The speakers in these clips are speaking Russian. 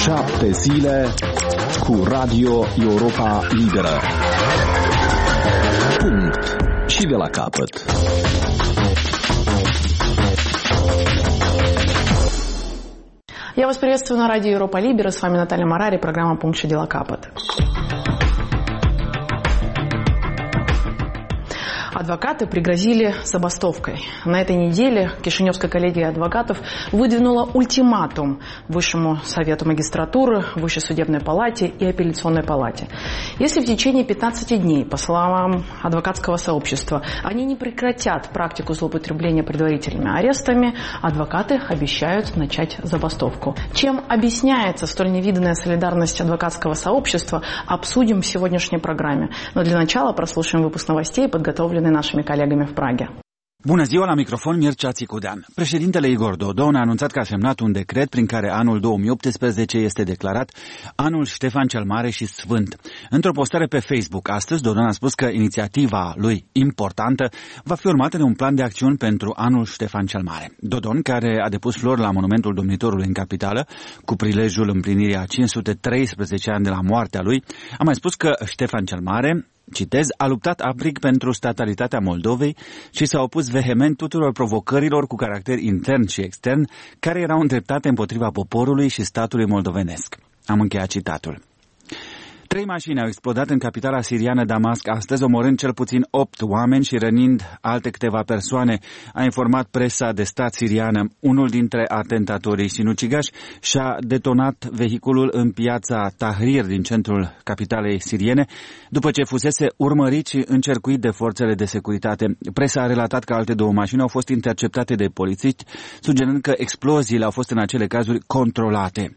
7 zile cu Radio Europa Liberă. Punct. Și de la capăt. Я вас приветствую на радио Европа Либера. С вами Наталья Марари, программа «Пункт și de la capăt». Адвокаты пригрозили забастовкой. На этой неделе Кишиневская коллегия адвокатов выдвинула ультиматум Высшему совету магистратуры, Высшей судебной палате и апелляционной палате. Если в течение 15 дней, по словам адвокатского сообщества, они не прекратят практику злоупотребления предварительными арестами, адвокаты обещают начать забастовку. Чем объясняется столь невиданная солидарность адвокатского сообщества, обсудим в сегодняшней программе. Но для начала прослушаем выпуск новостей, подготовленный нашими коллегами в Праге. Bună ziua, la microfon Mircea Țicudean. Președintele Igor Dodon a anunțat că a semnat un decret prin care anul 2018 este declarat anul Ștefan cel Mare și Sfânt. Într-o postare pe Facebook astăzi, Dodon a spus că inițiativa lui importantă va fi urmată de un plan de acțiuni pentru anul Ștefan cel Mare. Dodon, care a depus flori la monumentul domnitorului în capitală, cu prilejul împlinirii a 513 ani de la moartea lui, a mai spus că Ștefan cel Mare, citez, a luptat aprig pentru statalitatea Moldovei și s-a opus vehement tuturor provocărilor cu caracter intern și extern care erau îndreptate împotriva poporului și statului moldovenesc. Am încheiat citatul. 3 mașini au explodat în capitala siriană Damasc astăzi, omorând cel puțin 8 oameni și rănind alte câteva persoane, a informat presa de stat siriană. Unul dintre atentatorii sinucigași și-a detonat vehiculul în piața Tahrir din centrul capitalei siriene, după ce fusese urmărit și încercuit de forțele de securitate. Presa a relatat că alte 2 mașini au fost interceptate de polițiști, sugerând că exploziile au fost în acele cazuri controlate.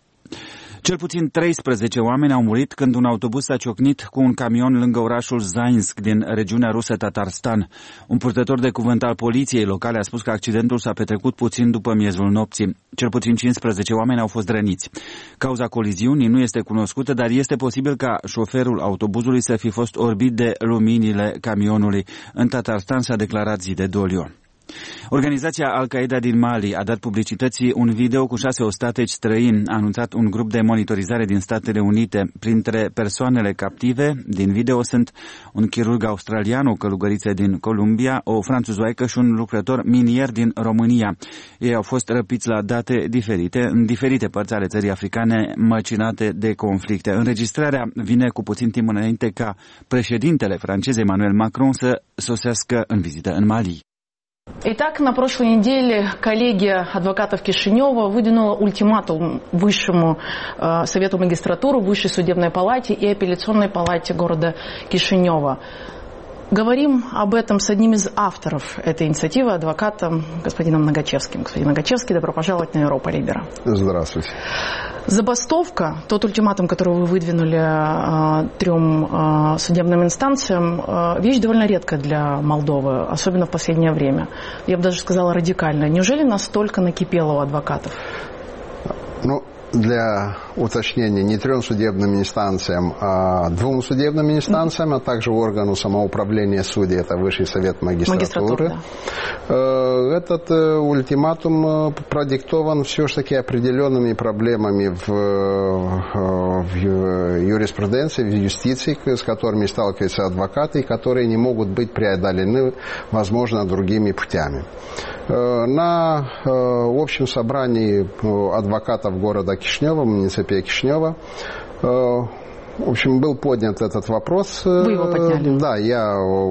Cel puțin 13 oameni au murit când un autobuz s-a ciocnit cu un camion lângă orașul Zainsk din regiunea rusă Tatarstan. Un purtător de cuvânt al poliției locale a spus că accidentul s-a petrecut puțin după miezul nopții. Cel puțin 15 oameni au fost răniți. Cauza coliziunii nu este cunoscută, dar este posibil ca șoferul autobuzului să fi fost orbit de luminile camionului. În Tatarstan s-a declarat zi de doliu. Organizația Al-Qaeda din Mali a dat publicității un video cu 6 ostateci străini, a anunțat un grup de monitorizare din Statele Unite. Printre persoanele captive din video sunt un chirurg australian, o călugăriță din Columbia, o franțuzoaică și un lucrător minier din România. Ei au fost răpiți la date diferite, în diferite părți ale țării africane măcinate de conflicte. Înregistrarea vine cu puțin timp înainte ca președintele francez Emmanuel Macron să sosească în vizită în Mali. Итак, на прошлой неделе коллегия адвокатов Кишинева выдвинула ультиматум Высшему совету магистратуры, Высшей судебной палате и апелляционной палате города Кишинева. Говорим об этом с одним из авторов этой инициативы, адвокатом господином Нагачевским. Господин Нагачевский, добро пожаловать на Европа Либера. Здравствуйте. Забастовка, тот ультиматум, который вы выдвинули 3 судебным инстанциям, вещь довольно редкая для Молдовы, особенно в последнее время. Я бы даже сказала радикальная. Неужели настолько накипело у адвокатов? Ну, для уточнения, не 3 судебным инстанциям, а 2 судебным инстанциям, а также органу самоуправления судей, это Высший совет магистратуры. Да. Этот ультиматум продиктован все-таки определенными проблемами в юриспруденции, в юстиции, с которыми сталкиваются адвокаты, и которые не могут быть преодолены, возможно, другими путями. На общем собрании адвокатов города Кишинева, муниципия Кишинева, в общем, был поднят этот вопрос. Вы его подняли? Да, я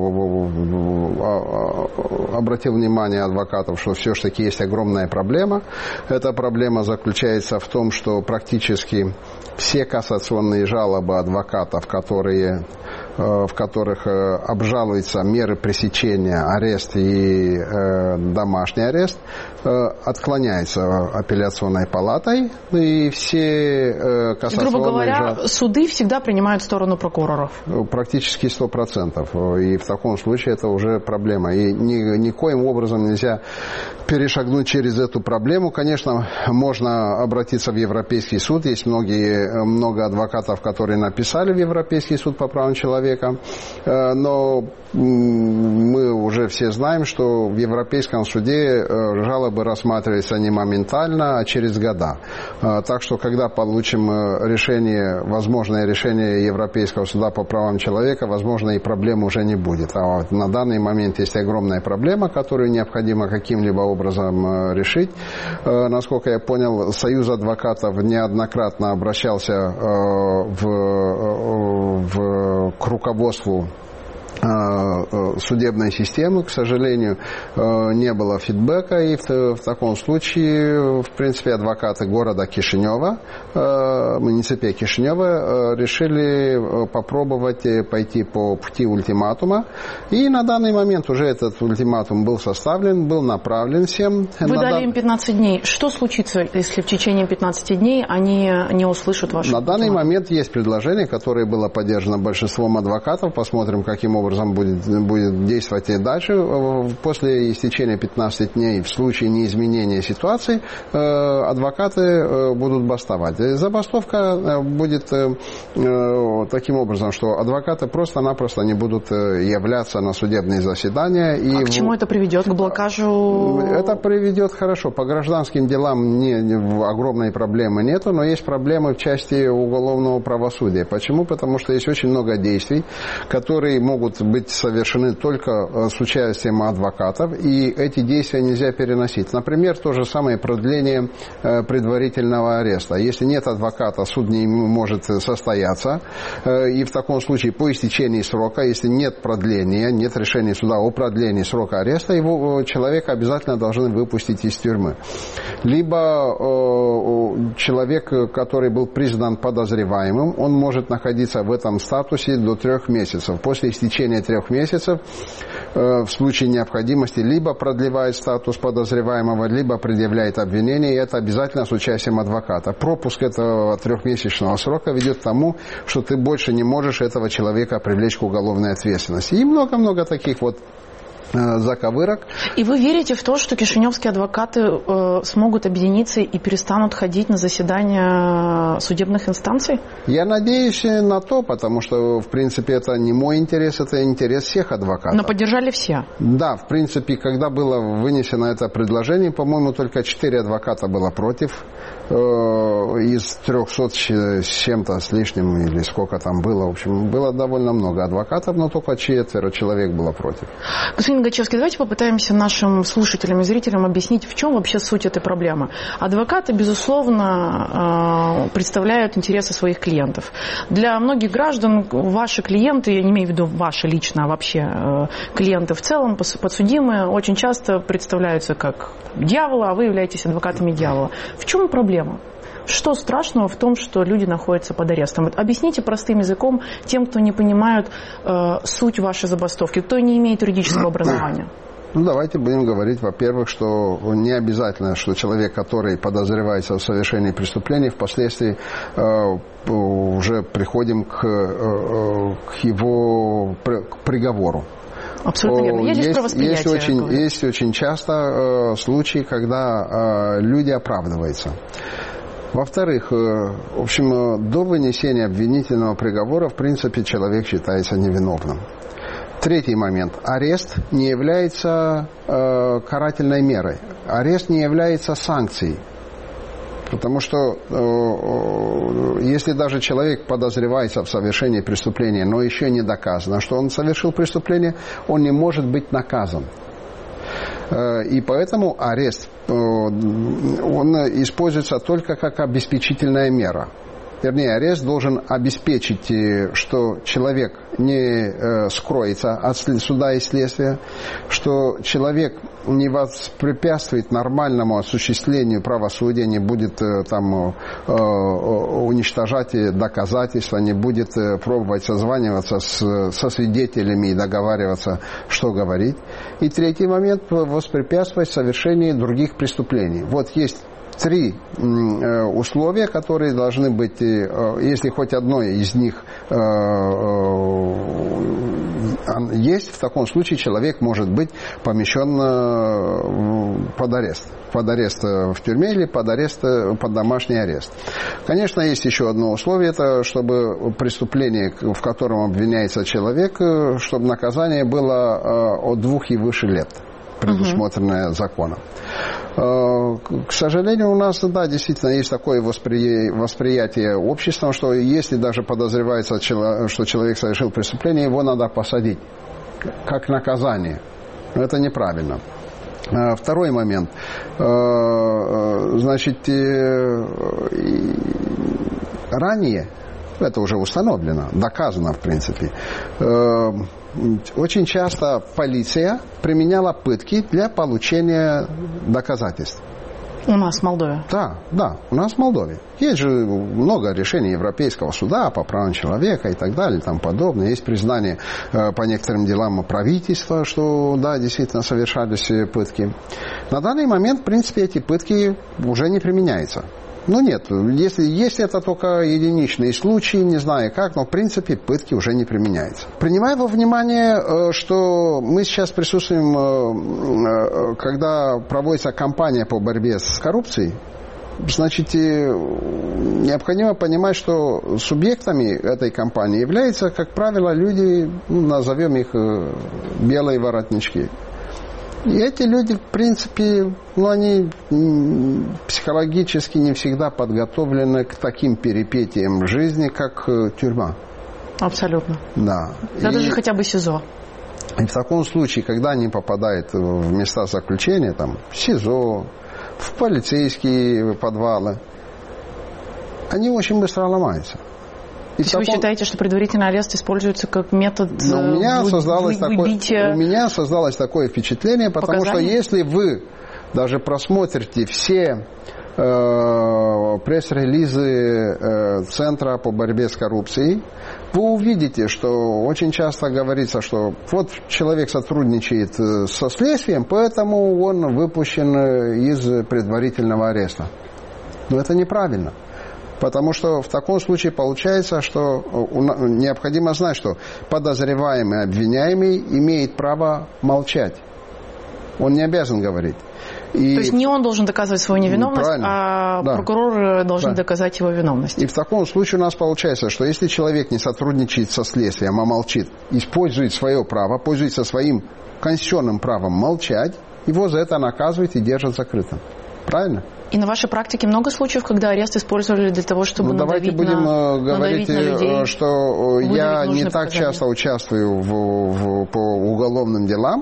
обратил внимание адвокатов, что все-таки есть огромная проблема. Эта проблема заключается в том, что практически все кассационные жалобы адвокатов, в которых обжалуются меры пресечения, арест и домашний арест, отклоняются апелляционной палатой, и все кассационные грубо говоря, суды всегда принимают сторону прокуроров. Практически 100%. И в таком случае это уже проблема. И никоим образом нельзя перешагнуть через эту проблему. Конечно, можно обратиться в Европейский суд. Есть много адвокатов, которые написали в Европейский суд по правам человека. Но мы уже все знаем, что в Европейском суде жалобы рассматриваются не моментально, а через года. Так что, когда получим решение, возможное решение Европейского суда по правам человека, возможно, и проблем уже не будет. А вот на данный момент есть огромная проблема, которую необходимо каким-либо образом решить. Насколько я понял, Союз адвокатов неоднократно обращался к руководству судебной системы. К сожалению, не было фидбэка, и в таком случае, в принципе, адвокаты города Кишинева, муниципе Кишинева, решили попробовать пойти по пути ультиматума. И на данный момент уже этот ультиматум был составлен, был направлен всем. Вы дали им 15 дней. Что случится, если в течение 15 дней они не услышат ваш ультиматум? На данный момент есть предложение, которое было поддержано большинством адвокатов. Посмотрим, каким образом будет действовать и дальше. После истечения 15 дней, в случае неизменения ситуации, адвокаты будут бастовать. Забастовка будет таким образом, что адвокаты просто-напросто не будут являться на судебные заседания. А к чему это приведет? К блокажу? Это приведет хорошо. По гражданским делам огромной проблемы нету, но есть проблемы в части уголовного правосудия. Почему? Потому что есть очень много действий, которые могут быть совершены только с участием адвокатов, и эти действия нельзя переносить. Например, то же самое продление предварительного ареста. Если нет адвоката, суд не может состояться, и в таком случае по истечении срока, если нет продления, нет решения суда о продлении срока ареста, его человека обязательно должны выпустить из тюрьмы. Либо человек, который был признан подозреваемым, он может находиться в этом статусе до 3 месяцев. После истечения 3 месяцев в случае необходимости либо продлевает статус подозреваемого, либо предъявляет обвинение, и это обязательно с участием адвоката. Пропуск этого 3-месячного срока ведет к тому, что ты больше не можешь этого человека привлечь к уголовной ответственности. И много-много таких вот заковырок. И вы верите в то, что кишиневские адвокаты смогут объединиться и перестанут ходить на заседания судебных инстанций? Я надеюсь на то, потому что, в принципе, это не мой интерес, это интерес всех адвокатов. Но поддержали все? Да, в принципе, когда было вынесено это предложение, по-моему, только 4 адвоката было против. Из 300 с чем-то, с лишним, или сколько там было. В общем, было довольно много адвокатов, но только 4 человек было против. Господин Гачевский, давайте попытаемся нашим слушателям и зрителям объяснить, в чем вообще суть этой проблемы. Адвокаты, безусловно, представляют интересы своих клиентов. Для многих граждан ваши клиенты, я не имею в виду ваши лично, а вообще клиенты в целом, подсудимые, очень часто представляются как дьяволы, а вы являетесь адвокатами дьявола. В чем проблема? Что страшного в том, что люди находятся под арестом? Вот объясните простым языком тем, кто не понимает суть вашей забастовки, кто не имеет юридического образования. Ну, давайте будем говорить, во-первых, что не обязательно, что человек, который подозревается в совершении преступления, впоследствии уже приходим к его приговору. Абсолютно верно. Есть очень часто случаи, когда люди оправдываются. Во-вторых, в общем, до вынесения обвинительного приговора, в принципе, человек считается невиновным. Третий момент. Арест не является карательной мерой. Арест не является санкцией. Потому что если даже человек подозревается в совершении преступления, но еще не доказано, что он совершил преступление, он не может быть наказан. И поэтому арест, он используется только как обеспечительная мера. Вернее, арест должен обеспечить, что человек не скроется от суда и следствия, что человек не воспрепятствует нормальному осуществлению правосудия, не будет там уничтожать доказательства, не будет пробовать созваниваться со свидетелями и договариваться, что говорить. И третий момент – воспрепятствовать совершению других преступлений. Вот есть 3 условия, которые должны быть, если хоть одно из них, есть, в таком случае человек может быть помещен под арест. Под арест в тюрьме или под домашний арест. Конечно, есть еще одно условие, это чтобы преступление, в котором обвиняется человек, чтобы наказание было от 2 и выше лет, предусмотренное законом. К сожалению, у нас, да, действительно есть такое восприятие обществом, что если даже подозревается, что человек совершил преступление, его надо посадить как наказание. Но это неправильно. Второй момент. Значит, ранее, это уже установлено, доказано в принципе, очень часто полиция применяла пытки для получения доказательств. У нас в Молдове? Да, у нас в Молдове. Есть же много решений Европейского суда по правам человека и так далее, и тому подобное. Есть признание по некоторым делам правительства, что, да, действительно совершались пытки. На данный момент, в принципе, эти пытки уже не применяются. Ну нет, если это только единичные случаи, не знаю как, но в принципе пытки уже не применяются. Принимая во внимание, что мы сейчас присутствуем, когда проводится кампания по борьбе с коррупцией, значит, необходимо понимать, что субъектами этой кампании являются, как правило, люди, назовем их белые воротнички. И эти люди, в принципе, они психологически не всегда подготовлены к таким перипетиям жизни, как тюрьма. Абсолютно. Да. Даже хотя бы СИЗО. И в таком случае, когда они попадают в места заключения, там, в СИЗО, в полицейские подвалы, они очень быстро ломаются. То есть вы считаете, что предварительный арест используется как метод выбития? У меня создалось такое впечатление, потому что если вы даже просмотрите все пресс-релизы Центра по борьбе с коррупцией, вы увидите, что очень часто говорится, что вот человек сотрудничает со следствием, поэтому он выпущен из предварительного ареста. Но это неправильно. Потому что в таком случае получается, что необходимо знать, что подозреваемый, обвиняемый имеет право молчать. Он не обязан говорить. То есть не он должен доказывать свою невиновность, а да. Прокурор должен доказать его виновность. И в таком случае у нас получается, что если человек не сотрудничает со следствием, а молчит, использует свое право, пользуется своим конституционным правом молчать, его за это наказывают и держат закрытым. Правильно? И на вашей практике много случаев, когда арест использовали для того, чтобы давайте будем говорить, что я не так часто участвую по уголовным делам,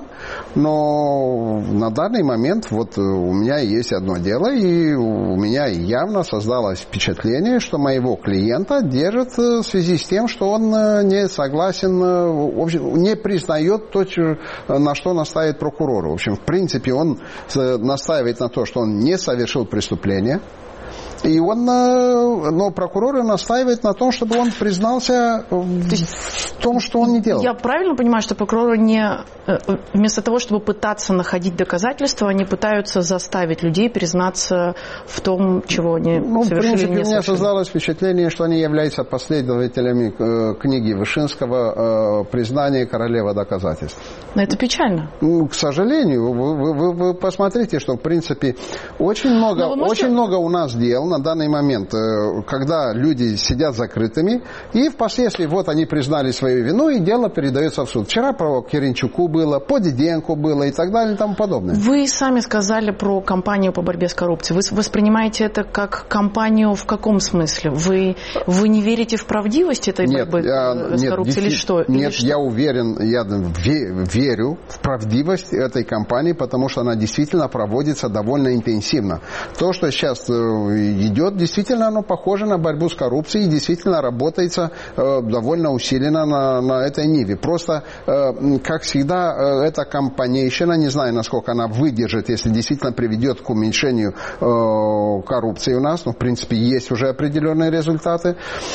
но на данный момент вот у меня есть одно дело, и у меня явно создалось впечатление, что моего клиента держат в связи с тем, что он не согласен, в общем, не признает то, на что настаивает прокурор. В общем, в принципе, он настаивает на то, что он не совершил преступление. И он, но прокурор настаивает на том, чтобы он признался в том, что он не делал. Я правильно понимаю, что прокуроры вместо того, чтобы пытаться находить доказательства, они пытаются заставить людей признаться в том, чего они совершили, в принципе, не совершили? У меня создалось впечатление, что они являются последователями книги Вышинского «Признание королева доказательств». Но это печально. К сожалению, вы посмотрите, что, в принципе, очень много у нас дел на данный момент, когда люди сидят закрытыми, и впоследствии вот они признали свою вину, и дело передается в суд. Вчера по Киренчуку было, по Диденко было и так далее и тому подобное. Вы сами сказали про кампанию по борьбе с коррупцией. Вы воспринимаете это как кампанию в каком смысле? Вы не верите в правдивость этой борьбы с коррупцией или что? Нет, я уверен, я верю в правдивость этой кампании, потому что она действительно проводится довольно интенсивно. То, что сейчас идет, действительно оно похоже на борьбу с коррупцией, и действительно работается довольно усиленно на этой ниве. Просто, как всегда, эта кампанейщина, не знаю, насколько она выдержит, если действительно приведет к уменьшению коррупции у нас, но, в принципе, есть уже определенные результаты,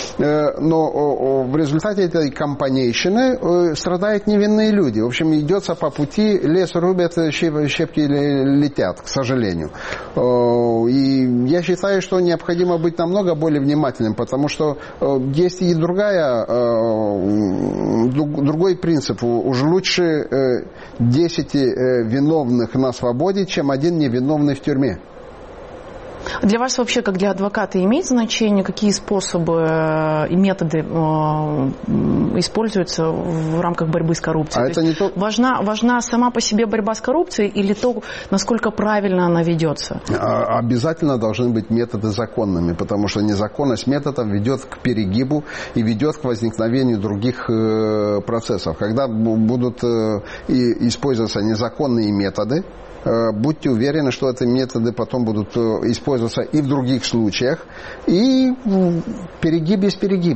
но в результате этой кампанейщины страдают невинные люди. В общем, идется по пути, лес рубят, щепки летят, к сожалению. И я считаю, что необходимо быть намного более внимательным, потому что есть и другой принцип. Уж лучше 10 виновных на свободе, чем один невиновный в тюрьме. Для вас вообще, как для адвоката, имеет значение, какие способы и методы используются в рамках борьбы с коррупцией? Это не то... важна сама по себе борьба с коррупцией или то, насколько правильно она ведется? Обязательно должны быть методы законными, потому что незаконность методов ведет к перегибу и ведет к возникновению других процессов. Когда будут использоваться незаконные методы, будьте уверены, что эти методы потом будут использоваться и в других случаях. И перегиб есть перегиб.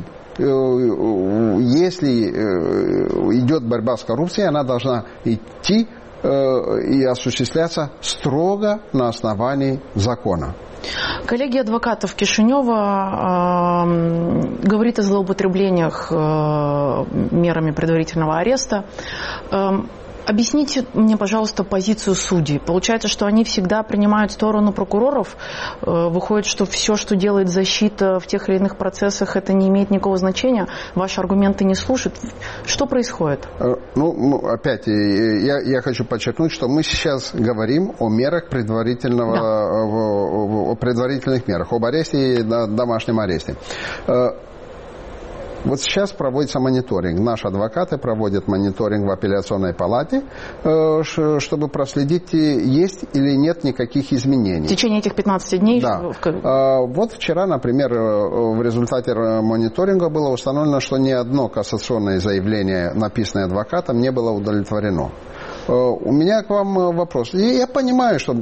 Если идет борьба с коррупцией, она должна идти и осуществляться строго на основании закона. Коллегия адвокатов Кишинева говорит о злоупотреблениях мерами предварительного ареста. Объясните мне, пожалуйста, позицию судей. Получается, что они всегда принимают сторону прокуроров? Выходит, что все, что делает защита в тех или иных процессах, это не имеет никакого значения? Ваши аргументы не слушают? Что происходит? Опять, я хочу подчеркнуть, что мы сейчас говорим о мерах о предварительных мерах, об аресте и домашнем аресте. Вот сейчас проводится мониторинг. Наши адвокаты проводят мониторинг в апелляционной палате, чтобы проследить, есть или нет никаких изменений. В течение этих 15 дней? Да. Вот вчера, например, в результате мониторинга было установлено, что ни одно кассационное заявление, написанное адвокатом, не было удовлетворено. У меня к вам вопрос. Я понимаю, что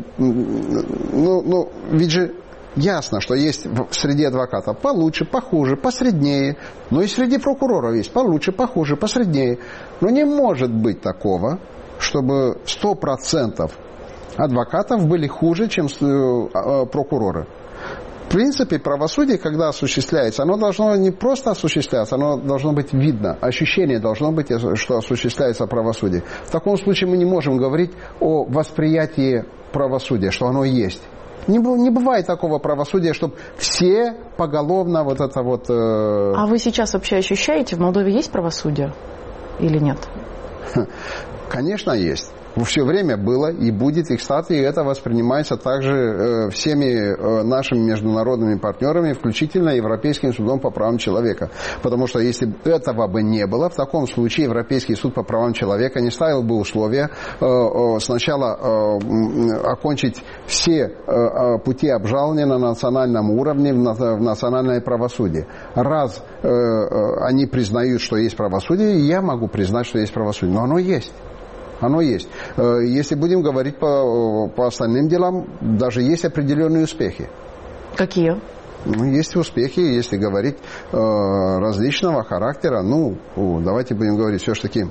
ведь же ясно, что есть среди адвокатов получше, похуже, посреднее. Но и среди прокуроров есть получше, похуже, посреднее. Но не может быть такого, чтобы 100% адвокатов были хуже, чем прокуроры. В принципе, правосудие, когда осуществляется, оно должно не просто осуществляться, оно должно быть видно. Ощущение должно быть, что осуществляется правосудие. В таком случае мы не можем говорить о восприятии правосудия, что оно есть. Не бывает такого правосудия, чтобы все поголовно вот это вот... А вы сейчас вообще ощущаете, в Молдове есть правосудие или нет? Конечно, есть. Все время было и будет, и, кстати, это воспринимается также всеми нашими международными партнерами, включительно Европейским судом по правам человека. Потому что если этого бы не было, в таком случае Европейский суд по правам человека не ставил бы условия сначала окончить все пути обжалования на национальном уровне, в национальное правосудие. Раз они признают, что есть правосудие, я могу признать, что есть правосудие. Но оно есть. Оно есть. Если будем говорить по остальным делам, даже есть определенные успехи. Какие? Есть успехи, если говорить различного характера. Давайте будем говорить все-таки.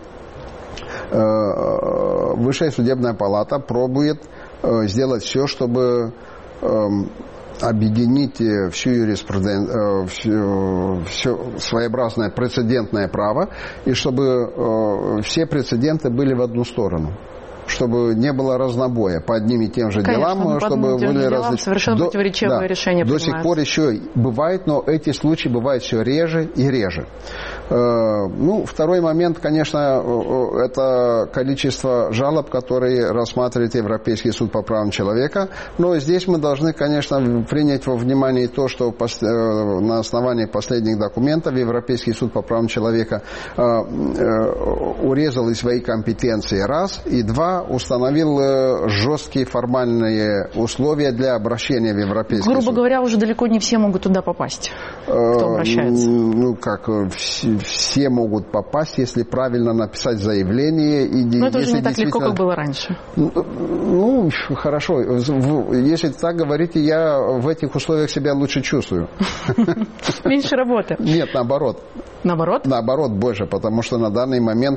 Высшая судебная палата пробует сделать все, чтобы объединить всю юриспруденцию, все своеобразное прецедентное право, и чтобы все прецеденты были в одну сторону. Чтобы не было разнобоя по одним и тем же делам, чтобы были различные. Совершенно противоречивые решения до сих пор еще бывает, но эти случаи бывают все реже и реже. Второй момент, конечно, это количество жалоб, которые рассматривает Европейский суд по правам человека. Но здесь мы должны, конечно, принять во внимание то, что на основании последних документов Европейский суд по правам человека урезал из своей компетенции, раз, и два, установил жесткие формальные условия для обращения в Европейский суд. Грубо говоря, уже далеко не все могут туда попасть, кто обращается. Все могут попасть, если правильно написать заявление. Но это уже не так легко, как было раньше. Хорошо. Если так говорите, я в этих условиях себя лучше чувствую. Меньше работы. Нет, наоборот. Наоборот? Наоборот, больше, потому что на данный момент,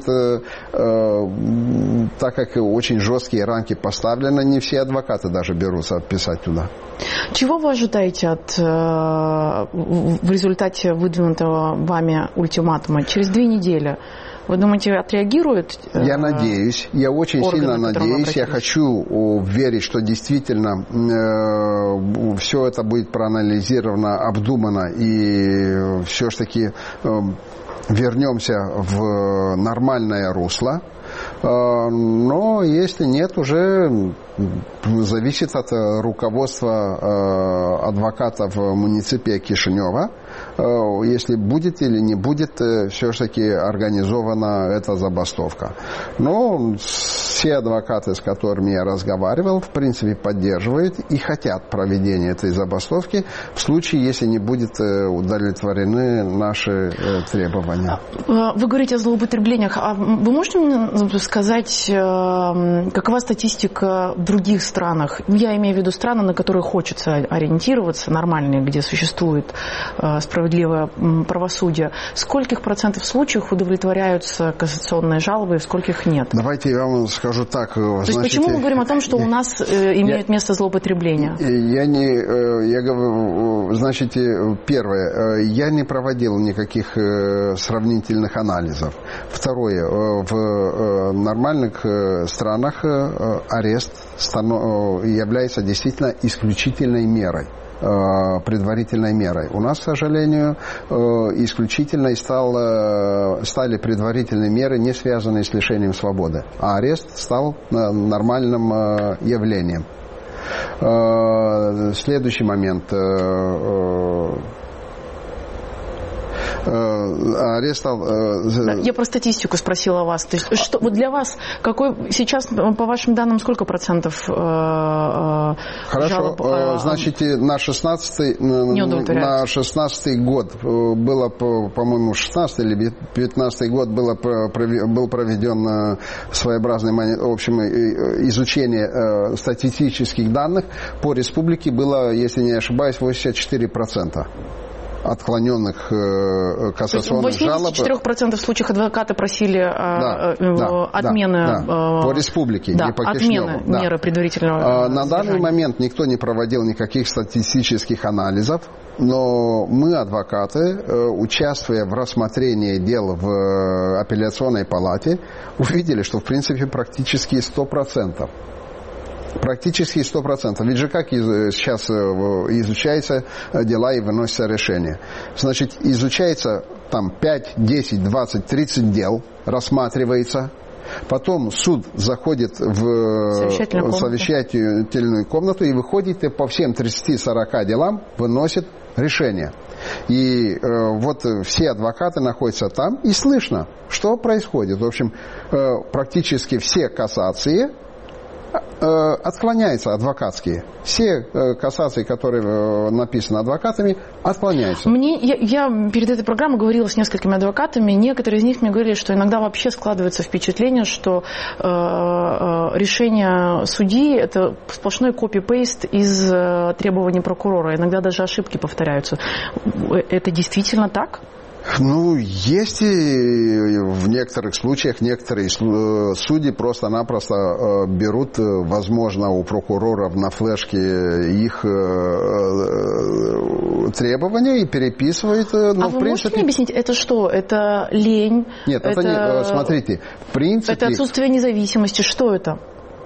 так как очень жесткие рамки поставлены, не все адвокаты даже берутся писать туда. Чего вы ожидаете в результате выдвинутого вами ультиматума? Через 2 недели Вы думаете, отреагирует? Я надеюсь, я очень сильно надеюсь, я хочу верить, что действительно все это будет проанализировано, обдумано, и все-таки вернемся в нормальное русло. Но если нет, уже зависит от руководства адвокатов муниципия Кишинева, если будет или не будет все-таки организована эта забастовка. Но все адвокаты, с которыми я разговаривал, в принципе поддерживают и хотят проведения этой забастовки в случае, если не будут удовлетворены наши требования. Вы говорите о злоупотреблениях. А вы можете мне сказать, какова статистика в других странах? Я имею в виду страны, на которые хочется ориентироваться, нормальные, где существует справедливое правосудие. Скольких процентов случаев удовлетворяются кассационные жалобы, в скольких нет? Давайте я вам скажу так. То есть почему мы говорим о том, что у нас имеют место злоупотребления? Я говорю, значит, первое, я не проводил никаких сравнительных анализов. Второе, в нормальных странах арест является действительно исключительной мерой, предварительной мерой. У нас, к сожалению, исключительной стали предварительные меры, не связанные с лишением свободы, а арест стал нормальным явлением. Следующий момент. Я про статистику спросила вас. То есть, что, вот для вас, какой сейчас, по вашим данным, сколько процентов жалоб? Хорошо, значит, на 16-й год было, по-моему, 16 или 15-й год был проведен своеобразное, в общем, изучение статистических данных. По республике было, если не ошибаюсь, 84%. Отклоненных кассационных жалоб. В 84% случаев адвокаты просили отмены по республике, не по Кишиневу. Отмены меры предварительного На данный момент никто не проводил никаких статистических анализов, но мы, адвокаты, участвуя в рассмотрении дел в апелляционной палате, увидели, что в принципе практически 100%. Практически 100%. Ведь же как сейчас изучаются дела и выносятся решения? Значит, изучается там 5, 10, 20, 30 дел, рассматривается. Потом суд заходит в совещательную комнату и выходит и по всем 30-40 делам выносит решение. И вот все адвокаты находятся там, и слышно, что происходит. В общем, практически все кассации отклоняются, адвокатские. Все кассации, которые написаны адвокатами, отклоняются. Я перед этой программой говорила с несколькими адвокатами. Некоторые из них мне говорили, что иногда вообще складывается впечатление, что решение судьи – это сплошной копи-пейст из требований прокурора. Иногда даже ошибки повторяются. Это действительно так? Ну, есть и в некоторых случаях некоторые судьи просто-напросто берут, возможно, у прокуроров на флешке их требования и переписывают. Но вы можете мне объяснить, это что? Это лень? Нет, это не... Смотрите, в принципе... Это отсутствие независимости. Что это?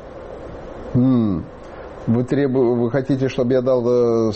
Вы хотите, чтобы я дал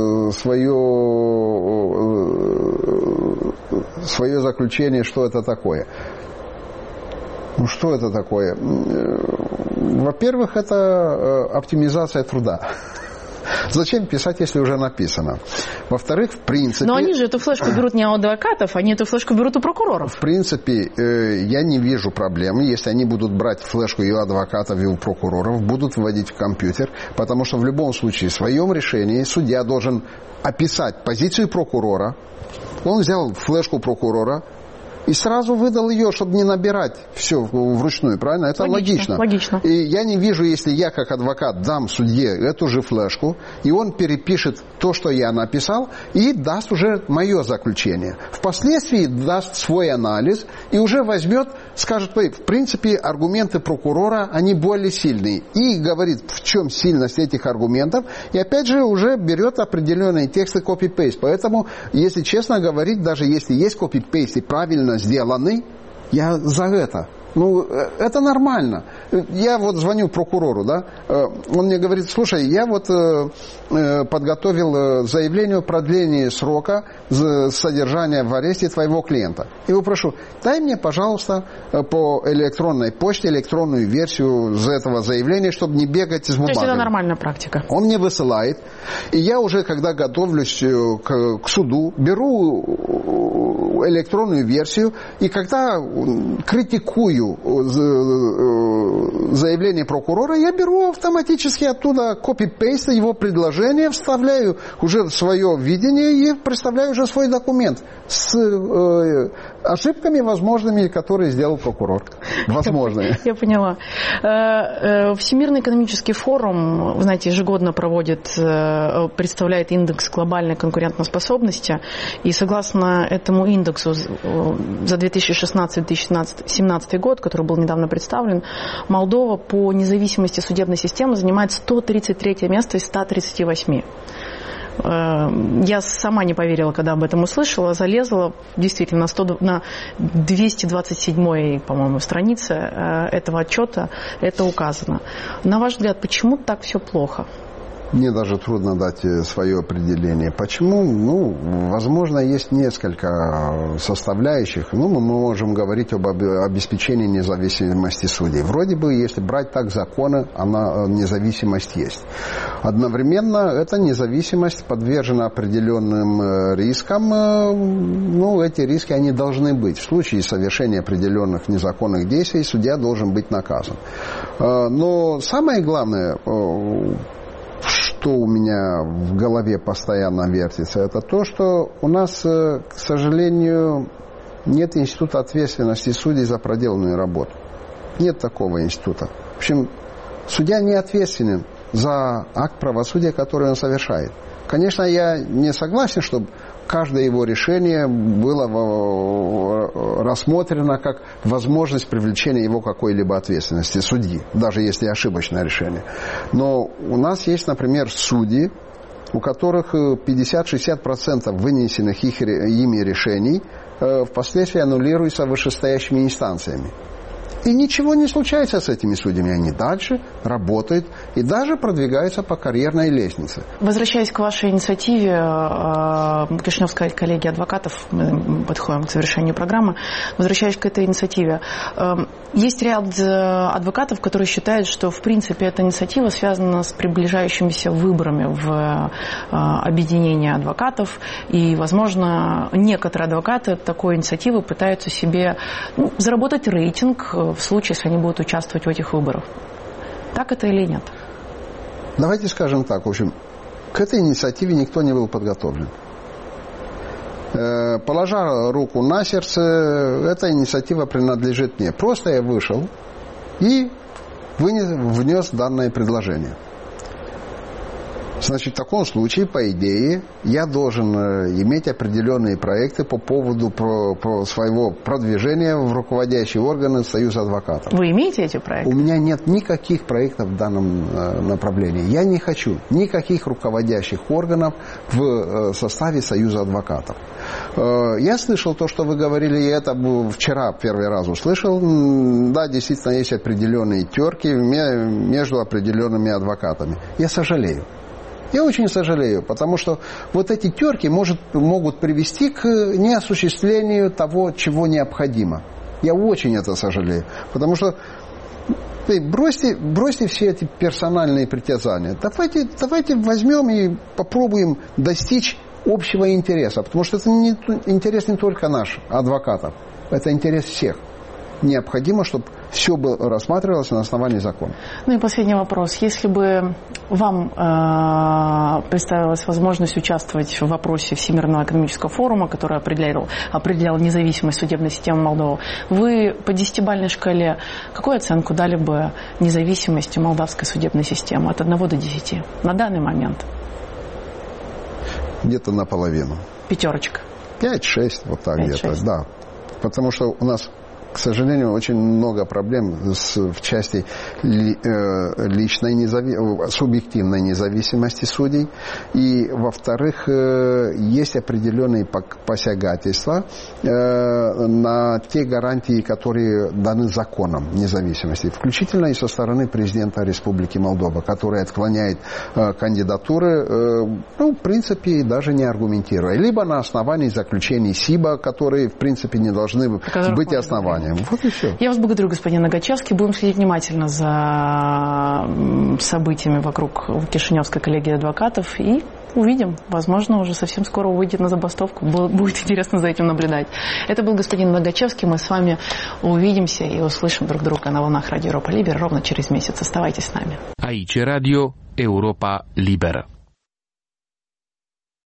свое заключение, что это такое? Ну, что это такое? Во-первых, это оптимизация труда. Зачем писать, если уже написано? Во-вторых, в принципе... Но они же эту флешку берут не у адвокатов, они эту флешку берут у прокуроров. В принципе, я не вижу проблемы, если они будут брать флешку и у адвокатов, и у прокуроров, будут вводить в компьютер, потому что в любом случае в своем решении судья должен описать позицию прокурора. Он взял флешку прокурора и сразу выдал ее, чтобы не набирать все вручную, правильно? Это логично. И я не вижу, если я как адвокат дам судье эту же флешку, и он перепишет то, что я написал, и даст уже мое заключение. Впоследствии даст свой анализ и уже возьмет, скажет, в принципе, аргументы прокурора, они более сильные. И говорит, в чем сильность этих аргументов, и опять же уже берет определенные тексты копи-пейст. Поэтому, если честно говорить, даже если есть копи-пейст и правильно сделанный, Я за это. Ну, это нормально. Я вот звоню прокурору, да, он мне говорит, слушай, я вот подготовил заявление о продлении срока содержания в аресте твоего клиента. И его прошу, дай мне, пожалуйста, по электронной почте электронную версию этого заявления, чтобы не бегать с бумагами. То есть это нормальная практика? Он мне высылает, и я уже, когда готовлюсь к суду, беру электронную версию, и когда критикую заявление прокурора, я беру автоматически оттуда копи-пейст его предложения, вставляю уже в свое видение и представляю уже свой документ с ошибками возможными, которые сделал прокурор. Возможными. Я поняла. Всемирный экономический форум, вы знаете, ежегодно представляет индекс глобальной конкурентоспособности, и согласно этому индексу за 2016-2017 год, который был недавно представлен, Молдова по независимости судебной системы занимает 133 место из 138. Я сама не поверила, когда об этом услышала, залезла действительно на 227-й, по-моему, странице этого отчета, это указано. На ваш взгляд, почему так все плохо? Мне даже трудно дать свое определение. Почему? Ну, возможно, есть несколько составляющих. Ну, мы можем говорить об обеспечении независимости судей. Вроде бы, если брать так законы, независимость есть. Одновременно эта независимость подвержена определенным рискам. Ну, эти риски, они должны быть. В случае совершения определенных незаконных действий судья должен быть наказан. Но самое главное, что у меня в голове постоянно вертится, это то, что у нас, к сожалению, нет института ответственности судей за проделанную работу. Нет такого института. В общем, судья не ответственен за акт правосудия, который он совершает. Конечно, я не согласен, чтобы каждое его решение было рассмотрено как возможность привлечения его какой-либо ответственности судьи, даже если ошибочное решение. Но у нас есть, например, судьи, у которых 50-60% вынесенных ими решений впоследствии аннулируются вышестоящими инстанциями. И ничего не случается с этими судьями. Они дальше работают и даже продвигаются по карьерной лестнице. Возвращаясь к вашей инициативе, Кишиневской коллегии адвокатов, мы подходим к завершению программы, возвращаясь к этой инициативе, есть ряд адвокатов, которые считают, что в принципе эта инициатива связана с приближающимися выборами в объединение адвокатов, и, возможно, некоторые адвокаты такой инициативы пытаются себе заработать рейтинг в случае, если они будут участвовать в этих выборах. Так это или нет? Давайте скажем так. В общем, к этой инициативе никто не был подготовлен. Положа руку на сердце, эта инициатива принадлежит мне. Просто я вышел и внес данное предложение. Значит, в таком случае, по идее, я должен иметь определенные проекты по поводу своего продвижения в руководящие органы Союза адвокатов. Вы имеете эти проекты? У меня нет никаких проектов в данном направлении. Я не хочу никаких руководящих органов в составе Союза адвокатов. Я слышал то, что вы говорили, и это вчера первый раз услышал. Да, действительно, есть определенные терки между определенными адвокатами. Я сожалею. Я очень сожалею, потому что вот эти терки могут привести к неосуществлению того, чего необходимо. Я очень это сожалею. Потому что бросьте все эти персональные притязания. Давайте возьмем и попробуем достичь общего интереса. Потому что это интерес не только наш, адвокатов. Это интерес всех. Необходимо, чтобы все рассматривалось на основании закона. Ну и последний вопрос. Если бы вам представилась возможность участвовать в вопросе Всемирного экономического форума, который определял независимость судебной системы Молдовы, вы по 10-бальной шкале какую оценку дали бы независимости молдавской судебной системы от 1 до 10 на данный момент? Где-то наполовину. 5. 5-6, вот так 5-6. Где-то, да. Потому что у нас к сожалению, очень много проблем в части субъективной независимости судей. И, во-вторых, есть определенные посягательства на те гарантии, которые даны законом независимости, включительно и со стороны президента Республики Молдова, который отклоняет кандидатуры, в принципе, даже не аргументируя. Либо на основании заключений СИБа, которые, в принципе, не должны быть основанием. Вот и все. Я вас благодарю, господин Нагачевский. Будем следить внимательно за событиями вокруг Кишиневской коллегии адвокатов и увидим. Возможно, уже совсем скоро выйдет на забастовку. Будет интересно за этим наблюдать. Это был господин Нагачевский. Мы с вами увидимся и услышим друг друга на волнах Радио Европа Либера ровно через месяц. Оставайтесь с нами. Aici Radio Europa Liberă.